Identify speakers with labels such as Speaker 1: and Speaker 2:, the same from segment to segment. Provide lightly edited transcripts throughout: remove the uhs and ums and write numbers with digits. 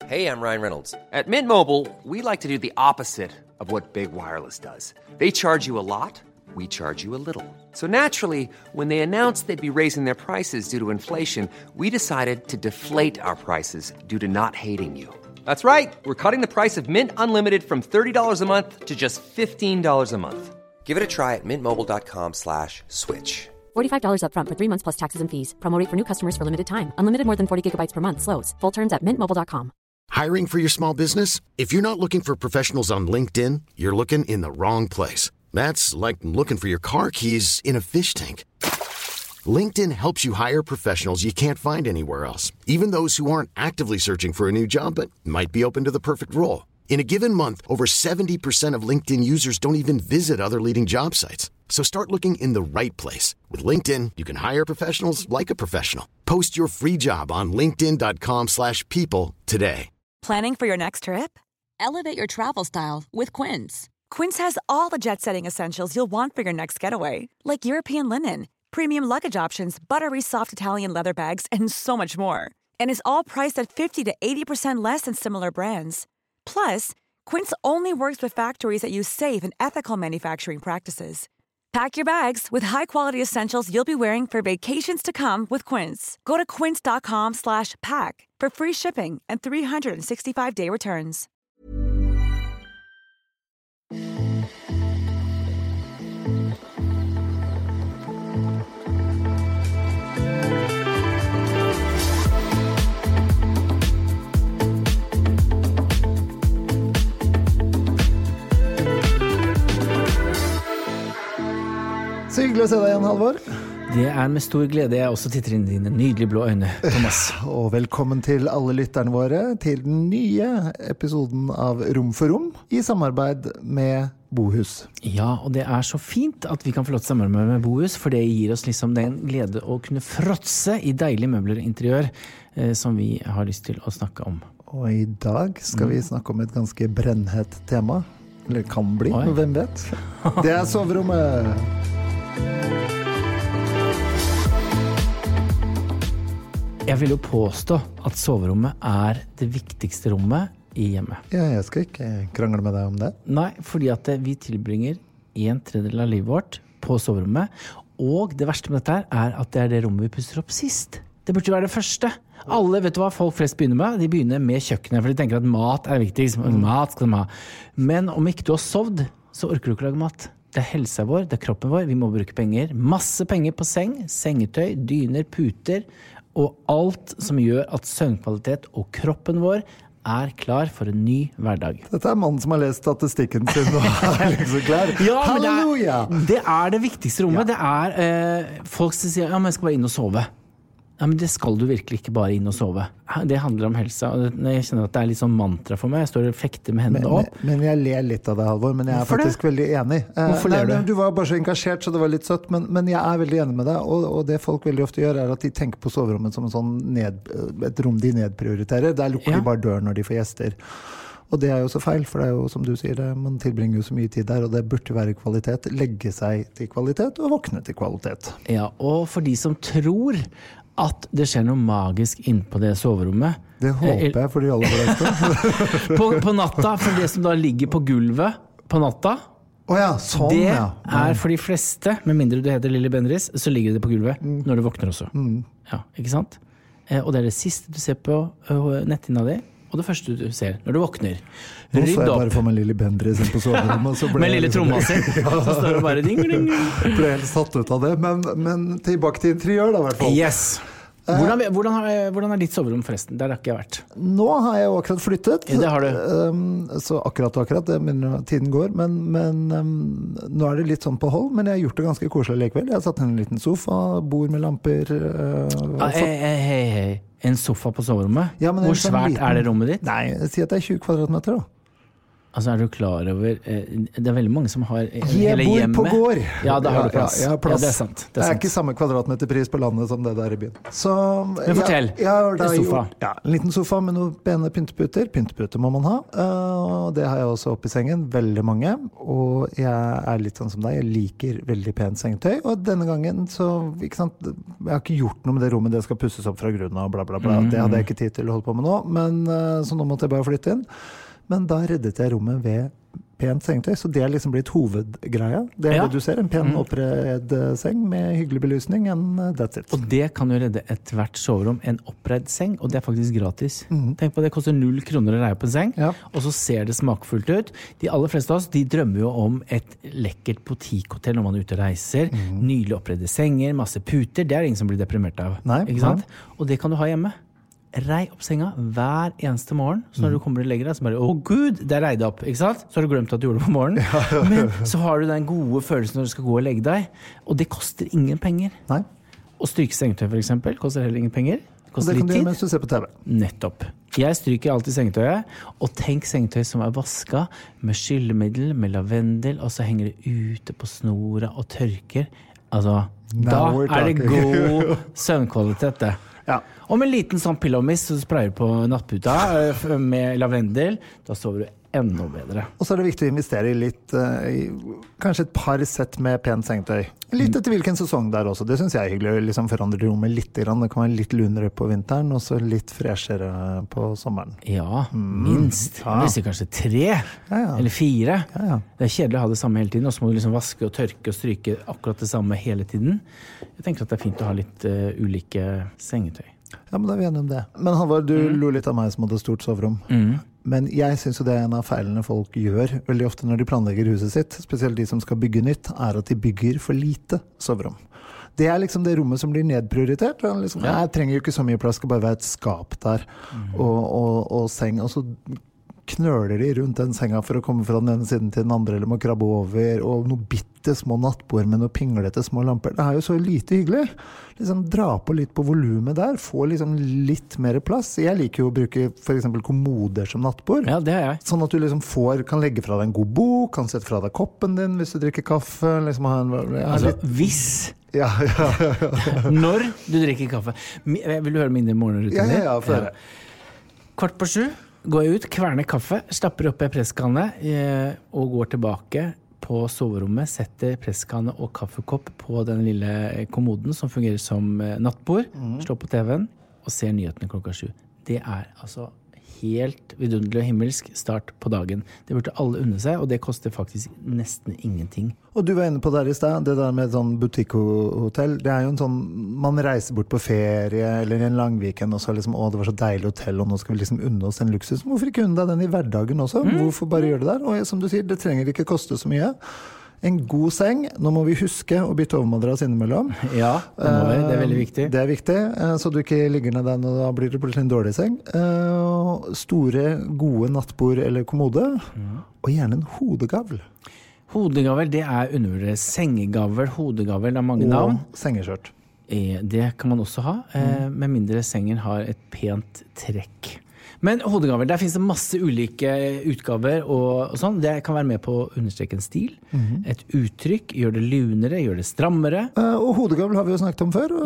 Speaker 1: Hey, I'm Ryan Reynolds. At Mint Mobile, we like to do the opposite of what Big Wireless does. They charge you a lot, we charge you a little. So naturally, when they announced they'd be raising their prices due to inflation, we decided to deflate our prices due to not hating you. That's right. We're cutting the price of Mint Unlimited from $30 a month to just $15 a month. Give it a try at mintmobile.com/switch.
Speaker 2: $45 up front for 3 months plus taxes and fees. Promo rate for new customers for limited time. Unlimited more than 40 gigabytes per month. Slows full terms at mintmobile.com.
Speaker 3: Hiring for your small business? If you're not looking for professionals on LinkedIn, you're looking in the wrong place. That's like looking for your car keys in a fish tank. LinkedIn helps you hire professionals you can't find anywhere else, even those who aren't actively searching for a new job but might be open to the perfect role. In a given month, over 70% of LinkedIn users don't even visit other leading job sites. So start looking in the right place. With LinkedIn, you can hire professionals like a professional. Post your free job on linkedin.com/people today.
Speaker 4: Planning for your next trip? Elevate your travel style with Quince. Quince has all the jet-setting essentials you'll want for your next getaway, like European linen, premium luggage options, buttery soft Italian leather bags, and so much more. And is all priced at 50 to 80% less than similar brands. Plus, Quince only works with factories that use safe and ethical manufacturing practices. Pack your bags with high-quality essentials you'll be wearing for vacations to come with Quince. Go to quince.com/pack for free shipping and 365-day returns.
Speaker 5: Så hyggelig å se deg igjen, Halvor.
Speaker 6: Det med stor glede jeg også titter inn i dine nydelige blå øyne, Thomas.
Speaker 5: Og velkommen til alle lytterne våre til den nye episoden av Rom for Rom i samarbeid med Bohus.
Speaker 6: Ja, og det så fint at vi kan få lov til å samarbeide med Bohus, for det gir oss liksom den glede å kunne fråtse i deilige møbler og interiør som vi har lyst til å snakke om.
Speaker 5: Og i dag skal vi snakke om et ganske brennhett tema, eller kan bli, hvem vet? Det soverommet!
Speaker 6: Jeg vil jo påstå at soverommet det viktigste rommet i hjemmet.
Speaker 5: Ja, jeg skal ikke krangle med deg om det.
Speaker 6: Nei, fordi at vi tilbringer 1/3 av livet vårt på soverommet, og det verste med dette at det det rommet vi pusser opp sist. Det burde være det første. Alle, vet du hva folk flest begynner med? De begynner med kjøkkenet, for de tenker at mat viktig. Mat skal de ha. Men om ikke du har sovd, så orker du ikke lage mat. Det helsa vår, det kroppen vår, vi må bruke penger. Masse penger på seng, sengetøy, dyner, puter, og alt som gjør at søvnkvalitet og kroppen vår klar for en ny hverdag.
Speaker 5: Dette mannen som har lest statistikken sin og liksom klar.
Speaker 6: Ja, men
Speaker 5: halleluja!
Speaker 6: Det det viktigste rommet. Ja. Det folk som sier, ja, men jeg skal bare inn og sove. Ja, men det skal du virkelig ikke bare inn og sove. Det handler om helsa, og jeg kjenner at det litt sånn mantra for meg. Jeg står og fekter med hendene opp.
Speaker 5: Men jeg ler litt av det, Halvor, men jeg faktisk veldig enig.
Speaker 6: Hvorfor ler du?
Speaker 5: Du var bare så engasjert, så det var litt søtt, men jeg veldig enig med deg, og det folk veldig ofte gjør at de tenker på soverommet som en sånn et rom de nedprioriterer. Der lukker de bare døren når de får gjester. Og det jo så feil, for det jo som du sier, man tilbringer jo så mye tid der, og det burde være kvalitet. Legge seg til kvalitet og våkne til kvalitet.
Speaker 6: Ja, og for de som tror at det skjer noe magisk inne på det soverommet.
Speaker 5: Det håper jeg for de aller fleste.
Speaker 6: på natta, for det som da ligger på gulvet på natta,
Speaker 5: sånn,
Speaker 6: det for de fleste, med mindre du heter Lille Bendriss, så ligger det på gulvet når du våkner også. Ja, ikke sant? Og det det siste du ser på netthinna di, og det første du ser når du våkner.
Speaker 5: Nå så jeg bare for meg Lille Bendriss inn på soverommet.
Speaker 6: Med lille tromma si. Så står det bare ding, ding.
Speaker 5: Ble helt satt ut av det, men tilbake til interiør da, i hvert fall.
Speaker 6: Yes. Hvordan ditt soverom forresten? Der har ikke jeg vært.
Speaker 5: Nå har jeg jo akkurat flyttet.
Speaker 6: Det har du.
Speaker 5: Så akkurat, det minner tiden går, men nå det litt sånn på hold, men jeg har gjort det ganske koselig likevel. Jeg har satt en liten sofa, bord med lamper.
Speaker 6: Hei. En sofa på soverommet?
Speaker 5: Ja,
Speaker 6: hvor svært det rommet ditt?
Speaker 5: Nei, si at det 20 kvadratmeter da.
Speaker 6: Altså, du klar over det veldig mange som har
Speaker 5: Jeg bor på gård!
Speaker 6: Ja, da har du plass.
Speaker 5: Ja, plass.
Speaker 6: Ja, det sant.
Speaker 5: Det er ikke samme kvadratmeterpris på landet som det der i byen. Så,
Speaker 6: men fortell, en sofa.
Speaker 5: En liten sofa med noen pene pynteputer. Pynteputer må man ha. Det har jeg også oppe i sengen, veldig mange. Og jeg er litt sånn som deg, jeg liker veldig pent sengetøy. Og denne gangen så, ikke sant, jeg har ikke gjort noe med det rommet, det skal pusses opp fra grunnen og bla bla bla. Det hadde jeg ikke tid til å holde på med nå, men så nå måtte jeg bare flytte inn. Men da reddet jeg rommet ved pent sengetøy, så det er liksom blitt hovedgreia. Det er det du ser, en pen oppredd seng med hyggelig belysning, and that's it.
Speaker 6: Og det kan jo redde et hvert soverom, en oppredd seng, og det er faktisk gratis. Tenk på det koster 0 kroner å leie på en seng, og så ser det smakfullt ut. De aller fleste av oss, de drømmer jo om et lekkert boutiquehotell når man er ute og reiser. Nylig oppredde senger, masse puter, det er ingen som blir deprimert av.
Speaker 5: Nei,
Speaker 6: ikke sant? Og det kan du ha hjemme. Rei opp senga hver eneste morgen, så når du kommer og legger deg, så bare, Gud, det er reid opp, ikke sant? Så har du glemt at du gjorde det på morgenen. Men så har du den gode følelsen når du skal gå og legge deg, og det koster ingen penger.
Speaker 5: Nei.
Speaker 6: Å stryke sengetøy for eksempel, koster heller ingen penger.
Speaker 5: Og det kan du gjøre mens du ser på TV.
Speaker 6: Nettopp. Jeg stryker alltid sengetøyet, og tenk sengetøy som er vasket med skyllemiddel, med lavendel, og så henger det ute på snora og tørker. Altså, da er det god søvnkvalitet, det.
Speaker 5: Ja.
Speaker 6: Og med en liten sånn pillow-mist som sprayer på nattputa med lavendel, da sover du enda bedre. Og
Speaker 5: så er det viktig å investere i litt, kanskje et par sett med pent sengetøy. Litt etter hvilken sesong der også. Det synes jeg er hyggelig å liksom forandre rommet litt. Det kan være litt lunere på vinteren, og så litt freshere på sommeren.
Speaker 6: Ja, minst. Det vil si kanskje 3 eller 4. Det er kjedelig å ha det samme hele tiden, og så må du liksom vaske og tørke og stryke akkurat det samme hele tiden. Jeg tenker at det er fint å ha litt ulike sengetøy.
Speaker 5: Ja, men da er vi enige om det. Men Halvard, du lo litt av meg som hadde stort soverom. Men jeg synes jo det er en av feilene folk gjør veldig ofte når de planlegger huset sitt, spesielt de som skal bygge nytt, er at de bygger for lite soverom. Det er liksom det rommet som blir nedprioritert. Liksom, jeg trenger jo ikke så mye plass, skal bare være et skap der, og seng, og så knøler de rundt den senga for å komme fra den ene siden til den andre, eller må krabbe over, og noen bitte små nattbord med noen pinglete små lamper. Det er jo så lite hyggelig. Liksom dra på litt på volumet der, få liksom litt mer plass. Jeg liker jo å bruke for eksempel kommoder som nattbord.
Speaker 6: Ja, det er jeg.
Speaker 5: Sånn at du liksom kan legge fra deg en god bok, kan sette fra deg koppen din hvis du drikker kaffe. Liksom
Speaker 6: altså, hvis...
Speaker 5: Ja.
Speaker 6: Når du drikker kaffe. Vil du høre mine morgenrutiner?
Speaker 5: Ja, for det.
Speaker 6: 6:15 går jeg ut, kverner kaffe, stapper opp i presskanne og går tilbake på soverommet, setter presskanne og kaffekopp på den lille kommoden som fungerer som nattbord, slår på TV-en og ser nyhetene 7:00. Det er altså helt vidunderlig og himmelsk start på dagen. Det burde alle unne seg, og det koster faktisk nesten ingenting. Og
Speaker 5: du var inne på der i sted, det der med et sånn butikkhotell, det er jo en sånn, man reiser bort på ferie eller en langweekend og så liksom, det var så deilig hotell, og nå skal vi liksom unne oss en luksus. Hvorfor ikke unne deg den i hverdagen også? Hvorfor bare gjøre det der? Og som du sier, det trenger ikke koste så mye. En god seng, nå må vi huske å bytte overmadrass innimellom.
Speaker 6: Ja, det må vi, det er veldig viktig.
Speaker 5: Det er viktig, så du ikke ligger ned den, og da blir det plutselig en dårlig seng. Store, gode nattbord eller kommode, og gjerne en hodegavl.
Speaker 6: Hodegavl, det er undervurdert. Sengegavl, hodegavl, det er mange navn.
Speaker 5: Og sengeskjørt.
Speaker 6: Det kan man også ha, med mindre sengen har et pent trekk. Men hodegaver, der finnes det masse ulike utgaver og sånn. Det kan være med på å understreke en stil, et uttrykk, gjør det lunere, gjør det strammere.
Speaker 5: Og hodegavel har vi jo snakket om før.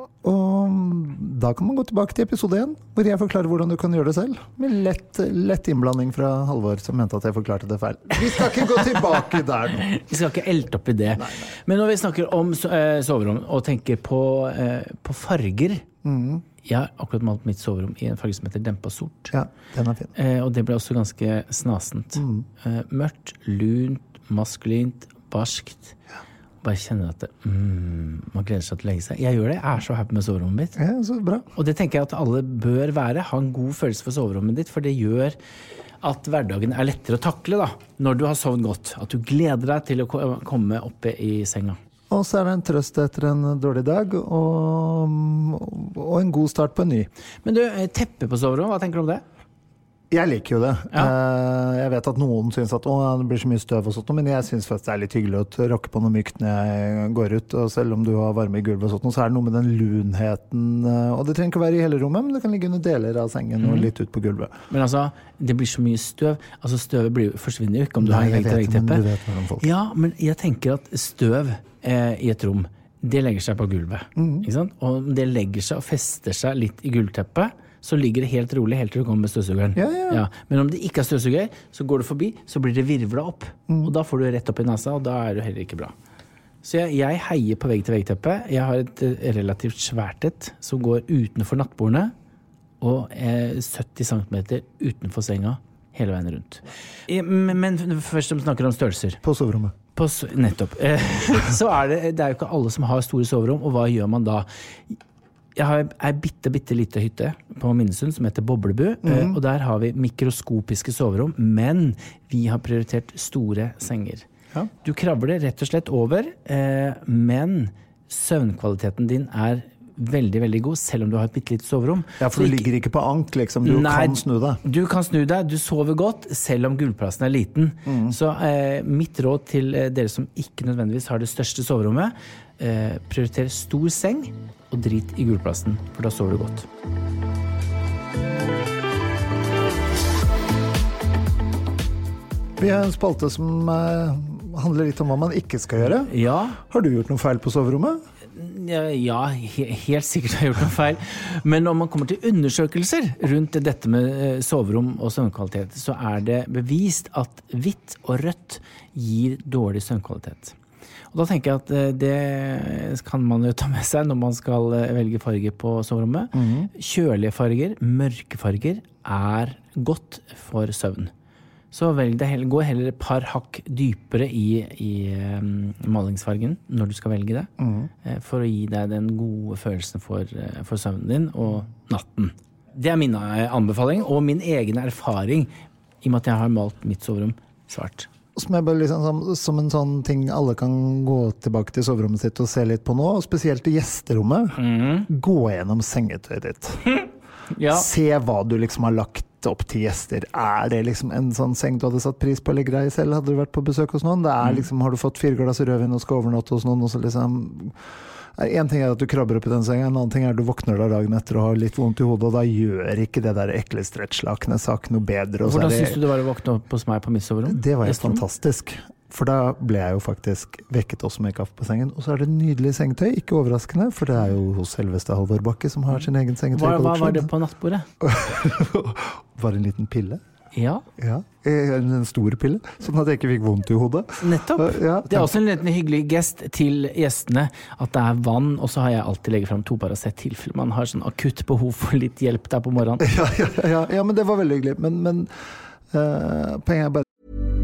Speaker 5: Og da kan man gå tilbake til episode 1, hvor jeg forklarer hvordan du kan gjøre det selv. Med lett innblanding fra Halvor, som mente at jeg forklarte det feil. Vi skal ikke gå tilbake der nå.
Speaker 6: Vi skal ikke elte opp i det. Nei. Men når vi snakker om soverom og tenker på farger, jeg har akkurat malt mitt soverom i en farge som heter dempet sort.
Speaker 5: Ja, den er fin.
Speaker 6: Og det ble også ganske snasent. Mørkt, lunt, maskulint, barskt. Bare kjenner at man gleder seg til å legge seg. Jeg gjør det, jeg er så happy med soverommet mitt.
Speaker 5: Ja, så bra.
Speaker 6: Og det tenker jeg at alle bør være. Ha en god følelse for soverommet ditt, for det gjør at hverdagen er lettere å takle da, når du har sovet godt. At du gleder deg til å komme oppe i senga.
Speaker 5: Og så er det en trøst etter en dårlig dag, og en god start på en ny.
Speaker 6: Men du, teppe på soverommet, hva tenker du om det?
Speaker 5: Jeg liker jo det. Jeg vet at noen synes at det blir så mye støv og sånt, men jeg synes faktisk det litt hyggelig å rakke på noe mykt når jeg går ut, og selv om du har varme i gulvet og sånt, så det noe med den lunheten, og det trenger ikke være i hele rommet, men det kan ligge under deler av sengen og litt ut på gulvet.
Speaker 6: Men altså, det blir så mye støv, altså støvet forsvinner jo ikke om du har en vegg-til-vegg-teppe.
Speaker 5: Men du vet hvordan folk...
Speaker 6: Ja, men jeg tenker at støv i et rom, det legger seg på gulvet, ikke sant? Og det legger seg og fester seg litt i gulvteppet, så ligger det helt rolig helt til du kommer med støvsugeren. Ja. Men om det ikke er støvsuger, så går du forbi, så blir det virvlet opp. Og da får du rett opp i nasa, og da det heller ikke bra. Så jeg heier på vegg-til-vegg-teppe. Jeg har et relativt svært et som går utenfor nattbordene, og 70 centimeter utenfor senga hele veien rundt. Men først som snakker om størrelser.
Speaker 5: På soverommet.
Speaker 6: Nettopp. Så det jo ikke alle som har store soverom, og hva gjør man da? Jeg har en bitte lite hytte på Minnesund som heter Boblebu, og der har vi mikroskopiske soverom, men vi har prioritert store senger. Ja. Du kravler rett og slett over, men søvnkvaliteten din veldig, veldig god, selv om du har et bittelite soverom.
Speaker 5: Ja, for du ligger ikke på ank, liksom. Kan snu deg.
Speaker 6: Du kan snu deg, du sover godt, selv om gulvplassen liten. Så mitt råd til dere som ikke nødvendigvis har det største soverommet, prioriter stor seng og drit i gulvplassen, for da sover du godt.
Speaker 5: Vi har en spalte som handler litt om hva man ikke skal gjøre.
Speaker 6: Ja.
Speaker 5: Har du gjort noe feil på soverommet?
Speaker 6: Ja, helt sikkert har jeg gjort noe feil. Men når man kommer til undersøkelser rundt dette med soverom og søvnkvalitet, så det bevist at hvitt og rødt gir dårlig søvnkvalitet. Og da tenker jeg at det kan man jo ta med seg når man skal velge farger på soverommet. Kjølige farger, mørke farger godt for søvn. Så gå heller et par hakk dypere i malingsfargen når du skal velge det, for å gi deg den gode følelsen for søvnen din og natten. Det min anbefaling, og min egen erfaring, i og med at jeg har malt mitt soverom svart.
Speaker 5: Som bare liksom, som en sånn ting alle kan gå tilbake til soverommet sitt og se litt på nå, og spesielt i gjesterommet. Gå gjennom sengetøyet ditt. Ja. Se hva du liksom har lagt opp til gjester. Det liksom en sånn seng du hadde satt pris på å legge deg i selv? Hadde du vært på besøk hos noen? Det liksom, har du fått 4 glass rødvin og skal overnatte hos noen, og så liksom... En ting at du krabber opp i den sengen, en annen ting at du våkner da dagen etter og har litt vondt i hodet, og da gjør ikke det der ekle stretchlakene saken noe bedre.
Speaker 6: Hvordan synes du det var å våkne opp hos meg på mitt soverom?
Speaker 5: Det var jo fantastisk. For da ble jeg jo faktisk vekket også med kaffe på sengen, og så det nydelig sengetøy, ikke overraskende, for det jo hos selveste Halvor Bakke som har sin egen sengetøy.
Speaker 6: Hva var det på nattbordet?
Speaker 5: Var det en liten pille?
Speaker 6: Ja.
Speaker 5: En stor pille, sånn at jeg ikke fikk vondt i hodet.
Speaker 6: Nettopp. Ja. Det også en liten hyggelig gest til gjestene, at det vann, og så har jeg alltid legget frem 2 Paracet tilfelle man har sånn akutt behov for litt hjelp der på morgenen.
Speaker 5: Ja, men det var veldig hyggelig. Men poenget bare...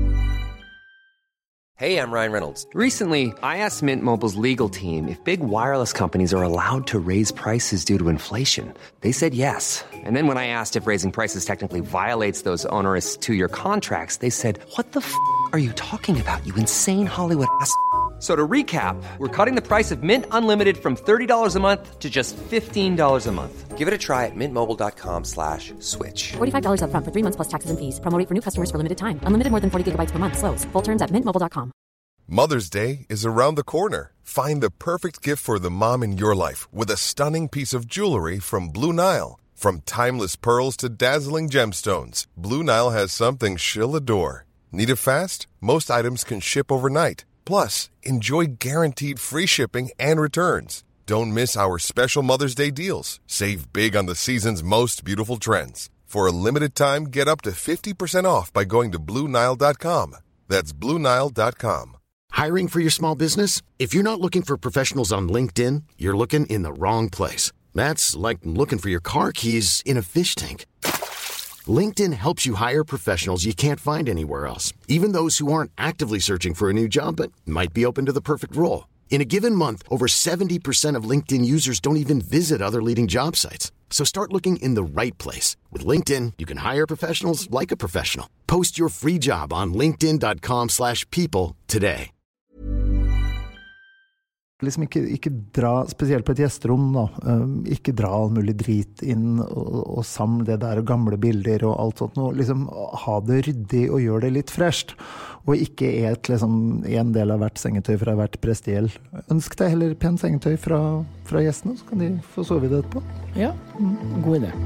Speaker 1: Hey, I'm Ryan Reynolds. Recently, I asked Mint Mobile's legal team if big wireless companies are allowed to raise prices due to inflation. They said yes. And then when I asked if raising prices technically violates those onerous 2-year contracts, they said, "What the f*** are you talking about, you insane Hollywood ass?" So to recap, we're cutting the price of Mint Unlimited from $30 a month to just $15 a month. Give it a try at mintmobile.com/switch.
Speaker 2: $45 up front for 3 months plus taxes and fees. Promo rate for new customers for limited time. Unlimited more than 40 gigabytes per month. Slows full terms at mintmobile.com.
Speaker 7: Mother's Day is around the corner. Find the perfect gift for the mom in your life with a stunning piece of jewelry from Blue Nile. From timeless pearls to dazzling gemstones, Blue Nile has something she'll adore. Need it fast? Most items can ship overnight. Plus, enjoy guaranteed free shipping and returns. Don't miss our special Mother's Day deals. Save big on the season's most beautiful trends. For a limited time, get up to 50% off by going to BlueNile.com. That's BlueNile.com.
Speaker 3: Hiring for your small business? If you're not looking for professionals on LinkedIn, you're looking in the wrong place. That's like looking for your car keys in a fish tank. LinkedIn helps you hire professionals you can't find anywhere else, even those who aren't actively searching for a new job but might be open to the perfect role. In a given month, over 70% of LinkedIn users don't even visit other leading job sites. So start looking in the right place. With LinkedIn, you can hire professionals like a professional. Post your free job on linkedin.com/people today.
Speaker 5: Liksom ikke dra, spesielt på et gjesterom da, ikke dra all mulig drit inn og samle det der og gamle bilder og alt sånt noe, liksom ha det ryddig og gjøre det litt fresht, og ikke liksom en del av hvert sengetøy fra hvert prestiell. Ønsk deg heller pen sengetøy fra gjestene, så kan de få sove i det etterpå.
Speaker 6: Ja, god idé.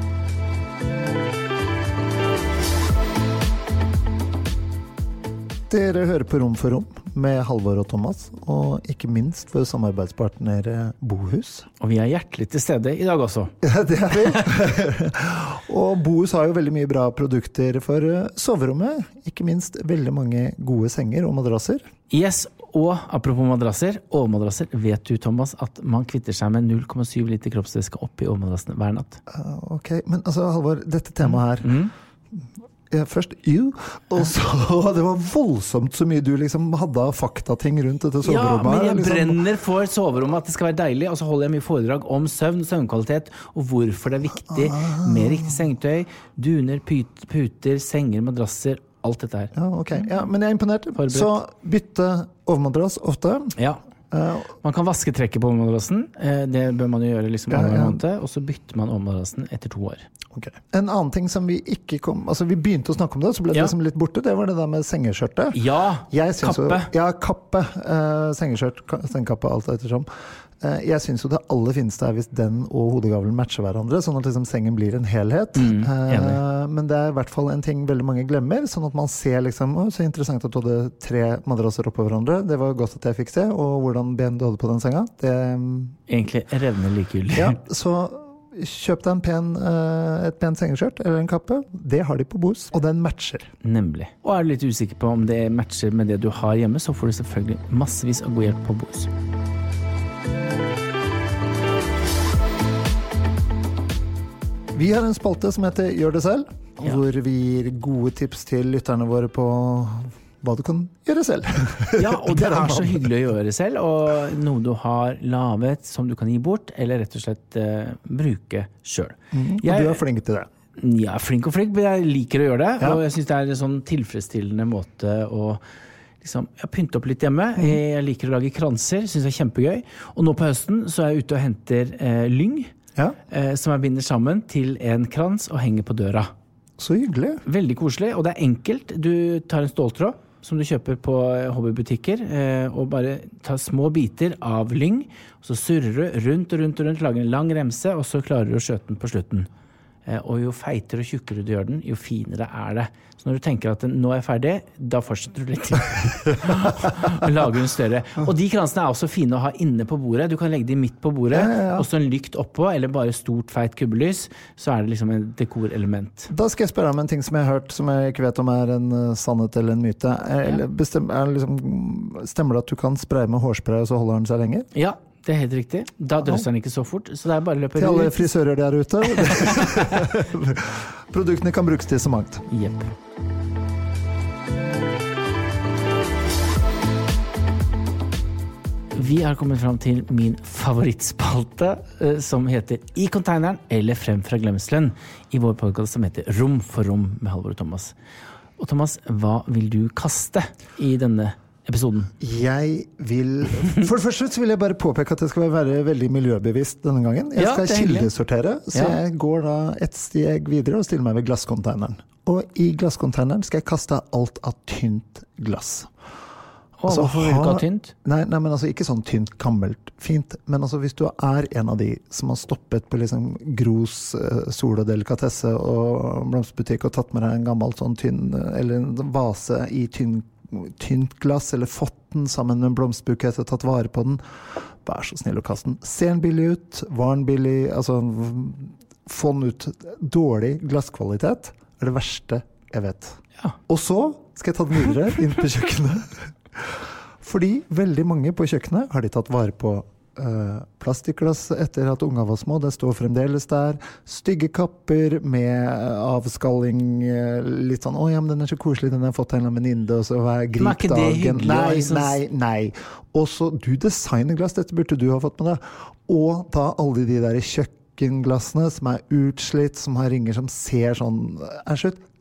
Speaker 5: Dere hører på Rom for Rom med Halvor og Thomas, og ikke minst vår samarbeidspartner Bohus.
Speaker 6: Og vi hjertelig til stede i dag også.
Speaker 5: Ja, det vi. Og Bohus har jo veldig mye bra produkter for soverommet, ikke minst veldig mange gode senger og madrasser.
Speaker 6: Yes, og apropos madrasser, overmadrasser, vet du, Thomas, at man kvitter seg med 0,7 liter kroppsvæske oppi overmadrassene hver natt?
Speaker 5: Ok, men altså Halvor, dette temaet her... Først og så det var voldsomt så mye du liksom hadde av faktating rundt dette soverommet.
Speaker 6: Ja, men jeg
Speaker 5: liksom...
Speaker 6: brenner for soverommet at det skal være deilig, og så holder jeg mye foredrag om søvnkvalitet, og hvorfor det er viktig med riktig sengetøy, duner, puter, senger, madrasser, alt dette her.
Speaker 5: Ja, ok. Ja, men jeg er imponert. Forberedt. Så bytte overmadrass ofte.
Speaker 6: Ja. Man kan vaske trekket på overmadrassen, det bør man jo gjøre liksom hver måned, og så bytter man overmadrassen etter 2 år.
Speaker 5: Okay. En annen ting som vi ikke kom, altså vi begynte å snakke om det, så ble det liksom litt borte, det var det der med sengeskjørtet.
Speaker 6: Ja, kappe.
Speaker 5: Kappe, sengeskjørt, sengekappe, alt ettersom. Jeg synes jo det aller fineste hvis den og hodegavlen matcher hverandre, sånn at liksom sengen blir en helhet. Men det I hvert fall en ting veldig mange glemmer, sånn at man ser liksom, så interessant at du hadde 3 madrasser oppå hverandre, det var godt at jeg fikk se, og hvordan ben du hadde på den senga. Det,
Speaker 6: egentlig revner likegyldig.
Speaker 5: Ja, så kjøp deg et pen sengeskjørt eller en kappe, det har de på Bohus, og den matcher.
Speaker 6: Nemlig. Og du litt usikker på om det matcher med det du har hjemme, så får du selvfølgelig massevis av god hjelp på Bohus.
Speaker 5: Vi har en spalte som heter Gjør det selv, hvor vi gir gode tips til lytterne våre på hva du kan gjøre selv.
Speaker 6: Ja, og det så hyggelig å gjøre selv, og noe du har lavet som du kan gi bort, eller rett og slett bruke selv.
Speaker 5: Og du flink til det.
Speaker 6: Ja, flink og flink, men jeg liker å gjøre det, og jeg synes det en sånn tilfredsstillende måte å liksom, pynte opp litt hjemme. Jeg liker å lage kranser, synes det kjempegøy, og nå på høsten så jeg ute og henter lyng, som jeg binder sammen til en krans og henger på døra.
Speaker 5: Så hyggelig. Veldig
Speaker 6: koselig, og det enkelt. Du tar en ståltråd som du kjøper på hobbybutikker, og bare tar små biter av lyng, og så surrer du rundt, lager en lang remse, og så klarer du å skjøte den på slutten. Og jo feitere og tjukkere du gjør den, jo finere det. Så når du tenker at nå jeg ferdig, da fortsetter du litt til og lager den større. Og de kransene også fine å ha inne på bordet. Du kan legge de midt på bordet, og så en lykt oppå, eller bare stort, feit kubbelys, så det liksom et dekorelement.
Speaker 5: Da skal jeg spørre om en ting som jeg har hørt, som jeg ikke vet om en sannhet eller en myte. Stemmer det at du kan spraye med hårspray, og så holder den seg lenger?
Speaker 6: Ja. Det helt riktig. Da drøsser den ikke så fort, så det bare løper ut.
Speaker 5: Til alle frisører der ute. Produktene kan brukes til så mangt.
Speaker 6: Jepp. Vi har kommet fram til min favorittspalte, som heter I containeren, eller Frem fra glemselen, I vår podcast som heter Rom for Rom med Halvor og Thomas. Og Thomas, hva vil du kaste I denne episoden?
Speaker 5: For det første så vil jeg bare påpeke at jeg skal være veldig miljøbevisst denne gangen. Jeg skal kildesortere, så jeg går da et steg videre og stiller meg ved glasscontaineren. Og I glasscontaineren skal jeg kaste alt av tynt glass.
Speaker 6: Hvorfor vil du ikke ha tynt?
Speaker 5: Nei, men altså ikke sånn tynt, gammelt, fint, men altså hvis du en av de som har stoppet på liksom Gros sol og delikatesse og blomsterbutikk og tatt med deg en gammel sånn tynn, eller en vase I tynt glass, eller fått den sammen med en blomsterbukett og tatt vare på den, vær så snill å kaste den. Ser den billig ut, var den billig, altså få den ut. Dårlig glasskvalitet det verste jeg vet. Og så skal jeg ta den videre inn på kjøkkenet. Fordi veldig mange på kjøkkenet har de tatt vare på plastikkglass etter at unga var små, det står fremdeles der, stygge kapper med avskalling, litt sånn, men den så koselig, den har jeg fått en eller annen venninne, og så grip dagen. Nei. Og så, du designer glass, dette burde du ha fått med deg, og da alle de der kjøkkenglassene som utslitt, som har ringer som ser sånn, slutt,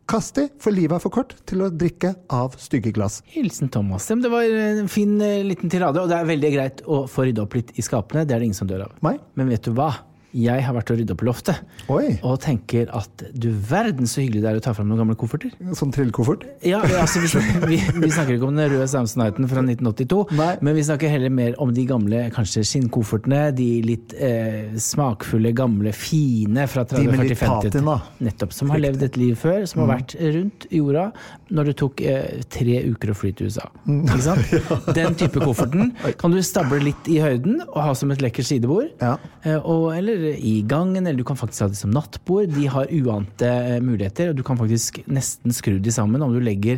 Speaker 5: Kast de, for livet for kort til å drikke av stygge glass.
Speaker 6: Hilsen Thomas. Det var en fin liten tirade, og det veldig greit å få rydde opp litt i skapene. Det det ingen som dør av.
Speaker 5: Nei.
Speaker 6: Men vet du hva? Jeg har vært og ryddet opp på loftet.
Speaker 5: Oi.
Speaker 6: Og tenker at du verden så hyggelig det å ta frem noen gamle kofferter.
Speaker 5: Sånn trillekoffert?
Speaker 6: Ja, altså vi snakker ikke om den røde Samsoniten fra 1982,
Speaker 5: Nei.
Speaker 6: men vi snakker heller mer om de gamle, kanskje skinnkoffertene, de litt smakfulle, gamle, fine fra 30,
Speaker 5: de med
Speaker 6: 40,
Speaker 5: litt
Speaker 6: 50.
Speaker 5: patina.
Speaker 6: Nettopp, som har levd et liv før, som har vært rundt jorda når det tok 3 uker å fly til USA. Ikke sant? Ja. Den type kofferten kan du stable litt i høyden og ha som et lekkert sidebord. Ja. Eller i gangen, eller du kan faktisk ha det som nattbord. De har uante muligheter, og du kan faktisk nesten skru de sammen om du legger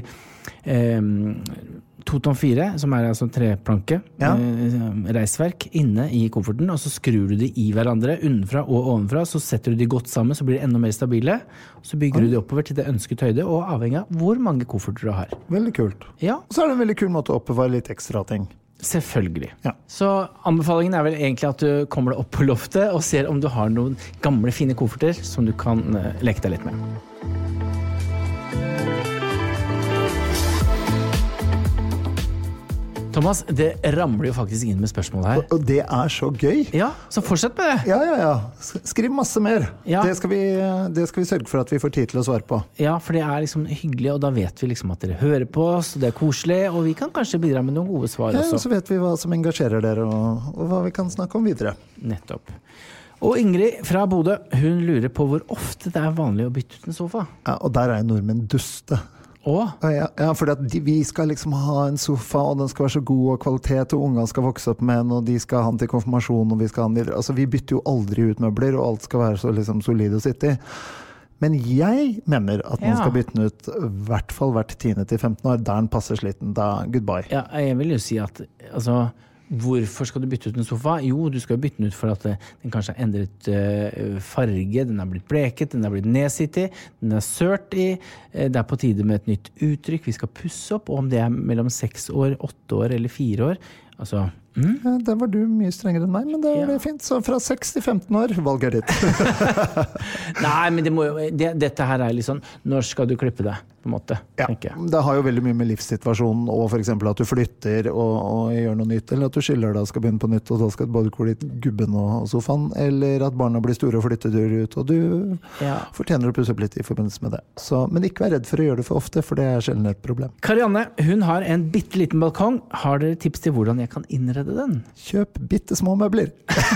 Speaker 6: 2 ton 4, som altså treplanke, reisverk, inne i kofferten, og så skrur du de i hverandre, unnenfra og ovenfra, så setter du de godt sammen, så blir det enda mer stabile, så bygger du de oppover til det ønsket høyde, og avhengig av hvor mange kofferter du har.
Speaker 5: Veldig kult.
Speaker 6: Ja.
Speaker 5: Så det en veldig kul måte å oppbevare litt ekstra ting.
Speaker 6: Selvfølgelig.
Speaker 5: Ja.
Speaker 6: Så anbefalingen vel egentlig at du kommer deg opp på loftet og ser om du har noen gamle, fine kofferter som du kan leke deg litt med. Thomas, det ramler jo faktisk inn med spørsmål her.
Speaker 5: Og det så gøy.
Speaker 6: Ja, så fortsett med det.
Speaker 5: Ja. Skriv masse mer.
Speaker 6: Ja.
Speaker 5: Det skal vi sørge for at vi får tid til å svare på.
Speaker 6: Ja, for det liksom hyggelig, og da vet vi liksom at dere hører på oss, og det koselig, og vi kan kanskje bidra med noen gode svar også.
Speaker 5: Ja, så vet vi hva som engasjerer dere, og hva vi kan snakke om videre.
Speaker 6: Nettopp. Og Ingrid fra Bodø, hun lurer på hvor ofte det vanlig å bytte ut en sofa.
Speaker 5: Ja, og der nordmenn duste. Ja, fordi at vi skal liksom ha en sofa, og den skal være så god og kvalitet, og ungene skal vokse opp med den, og de skal ha den til konfirmasjon, og vi skal ha den videre. Altså, vi bytter jo aldri ut møbler, og alt skal være så liksom solid å sitte i. Men jeg mener at man skal bytte den ut i hvert fall hvert 10. til 15 år, der den passer sliten. Da, goodbye. Ja, jeg vil jo si at, altså, hvorfor skal du bytte ut en sofa? Jo, du skal bytte den ut for at den kanskje har endret farge, den har blitt bleket, den har blitt nedsittig, den sørt i, det på tide med et nytt uttrykk, vi skal pusse opp, og om det mellom 6 år, 8 år eller 4 år, altså... Ja, der var du mye strengere enn meg, men det det fint. Så fra 6 til 15 år, valget ditt.
Speaker 6: Nei, men dette her litt sånn, når skal du klippe det, på en måte, tenker jeg.
Speaker 5: Det har jo veldig mye med livssituasjonen, og for eksempel at du flytter og gjør noe nytt, eller at du skiller deg og skal begynne på nytt, og da skal både gå litt gubben og sofaen, eller at barna blir store og flytter ut, og du fortjener å pusse opp litt i forbindelse med det. Så, men ikke vær redd for å gjøre det for ofte, for det sjelden et problem.
Speaker 6: Karianne, hun har en bitteliten balkong. Har dere tips til hvordan jeg kan innrede den?
Speaker 5: Kjøp bittesmå møbler.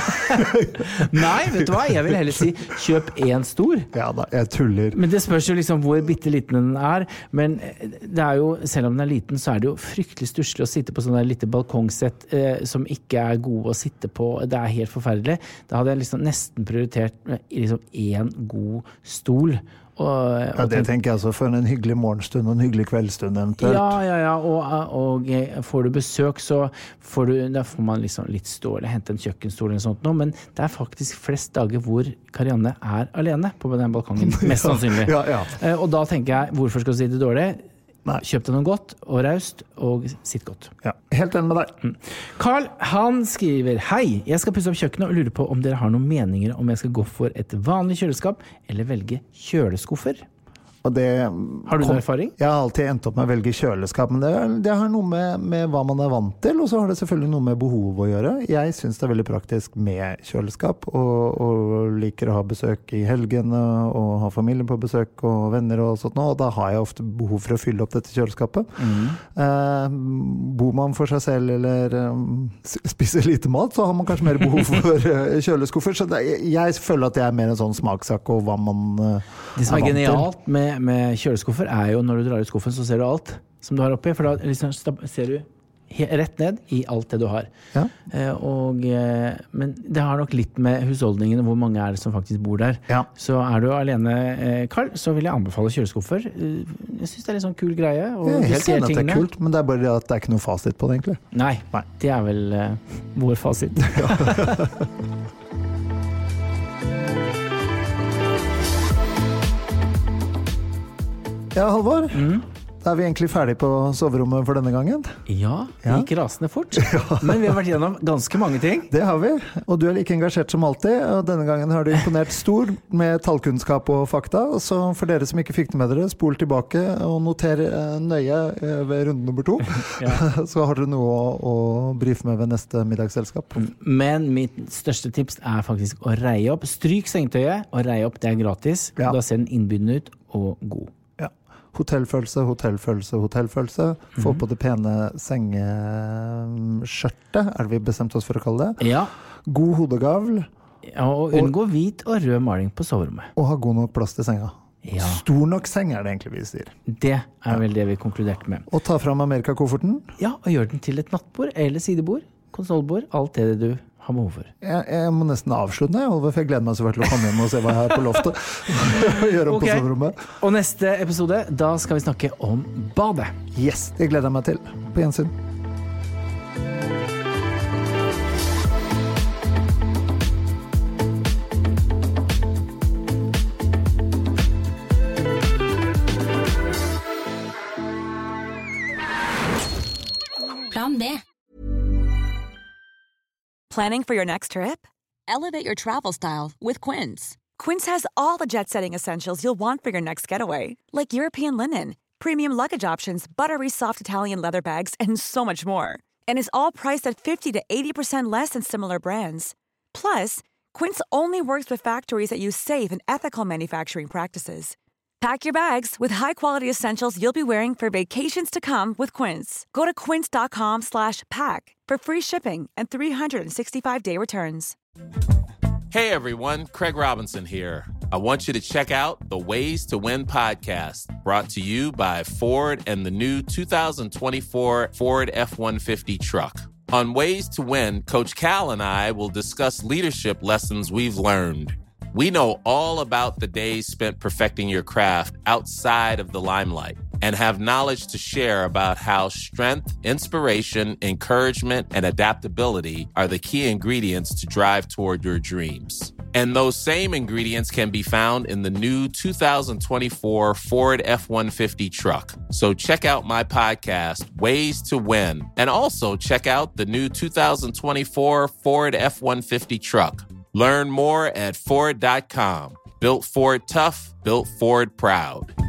Speaker 6: Nei, vet du hva? Jeg vil heller si kjøp en stor.
Speaker 5: Ja da, jeg tuller.
Speaker 6: Men det spørs jo liksom hvor bitteliten den men det jo, selv om den liten, så det jo fryktelig stusslig å sitte på sånne lite balkongsett som ikke gode å sitte på. Det helt forferdelig. Da hadde jeg liksom nesten prioritert liksom en god stol.
Speaker 5: Det tenker jeg altså for en hyggelig morgenstund og en hyggelig kveldstund eventuelt.
Speaker 6: Ja, og får du besøk så da får man liksom litt stå eller hente en kjøkkenstol eller sånt nå, men det faktisk flest dager hvor Karianne alene på den balkongen, mest sannsynlig. Og da tenker jeg, hvorfor skal du si det dårlig? Nei. Kjøp deg noe godt og raust og sitt godt.
Speaker 5: Ja, helt enig med deg.
Speaker 6: Carl, han skriver: Hei, jeg skal pusse opp kjøkkenet og lurer på om dere har noen meninger om jeg skal gå for et vanlig kjøleskap eller velge kjøleskuffer.
Speaker 5: Og
Speaker 6: har du noen erfaring?
Speaker 5: Jeg har alltid endt opp med å velge kjøleskap, men det har noe med hva man vant til, og så har det selvfølgelig noe med behov å gjøre. Jeg synes det veldig praktisk med kjøleskap, og liker å ha besøk i helgene, og ha familien på besøk, og venner og sånt nå, og da har jeg ofte behov for å fylle opp dette kjøleskapet. Bor man for seg selv, eller spiser lite mat, så har man kanskje mer behov for kjøleskuffer, så jeg føler at det mer en sånn smakssak, og hva man
Speaker 6: det som genialt med kjøleskuffer jo når du drar ut skuffen så ser du alt som du har oppi, for da liksom ser du rett ned i alt det du har. Ja. Men det har nok litt med husholdningen, hvor mange det som faktisk bor der. Ja. Så du alene, Carl, så vil jeg anbefale kjøleskuffer. Jeg synes det litt sånn kul greie. Og
Speaker 5: jeg helt enig at det kult, men det bare det at det ikke noe fasit på det, egentlig.
Speaker 6: Nei. Det vel vår fasit.
Speaker 5: Ja, Halvor. Da vi egentlig ferdig på soverommet for denne gangen.
Speaker 6: Ja, det gikk rasende fort. Men vi har vært gjennom ganske mange ting.
Speaker 5: Det har vi, og du like engasjert som alltid. Og denne gangen har du imponert stor med tallkunnskap og fakta. Så for dere som ikke fikk det med dere, spol tilbake og noter nøye ved runde nummer 2. Så har dere noe å brife med ved neste middagsselskap.
Speaker 6: Men mitt største tips faktisk å reie opp. Stryk sengetøyet, og reie opp, det gratis. Da ser den innbydende ut og god.
Speaker 5: Hotellfølelse. Få på det pene sengeskjørtet, det vi bestemt oss for å kalle det.
Speaker 6: Ja.
Speaker 5: God hodegavl.
Speaker 6: Ja, og unngå hvit og rød maling på soverommet.
Speaker 5: Og ha god nok plass til senga. Ja. Stor nok seng det egentlig vi sier.
Speaker 6: Det vel det vi konkluderte med.
Speaker 5: Og ta fram Amerikakofferten.
Speaker 6: Ja, og gjør den til et nattbord eller sidebord, konsolbord, alt det du har behov for.
Speaker 5: Jeg må nesten avslutte, for jeg gleder meg så til å komme hjem og se hva jeg har på loftet. Og gjøre om på soverommet.
Speaker 6: Og neste episode, da skal vi snakke om badet.
Speaker 5: Yes, det gleder jeg meg til. På gjensyn.
Speaker 8: Plan B.
Speaker 4: Planning for your next trip?
Speaker 8: Elevate your travel style with Quince.
Speaker 4: Quince has all the jet-setting essentials you'll want for your next getaway, like European linen, premium luggage options, buttery soft Italian leather bags, and so much more. And is all priced at 50 to 80% less than similar brands. Plus, Quince only works with factories that use safe and ethical manufacturing practices. Pack your bags with high-quality essentials you'll be wearing for vacations to come with Quince. Go to quince.com/pack for free shipping and 365-day returns.
Speaker 9: Hey everyone, Craig Robinson here. I want you to check out the Ways to Win podcast, brought to you by Ford and the new 2024 Ford F-150 truck. On Ways to Win, Coach Cal and I will discuss leadership lessons we've learned. We know all about the days spent perfecting your craft outside of the limelight and have knowledge to share about how strength, inspiration, encouragement, and adaptability are the key ingredients to drive toward your dreams. And those same ingredients can be found in the new 2024 Ford F-150 truck. So check out my podcast, Ways to Win, and also check out the new 2024 Ford F-150 truck. Learn more at Ford.com. Built Ford tough, built Ford proud.